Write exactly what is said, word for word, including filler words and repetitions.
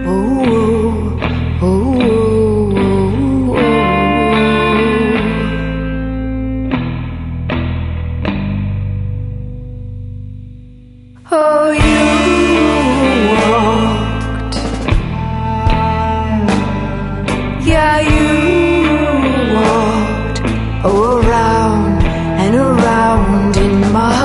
oh, oh, oh, oh. Oh, you walked, yeah, you walked, oh, around and around in my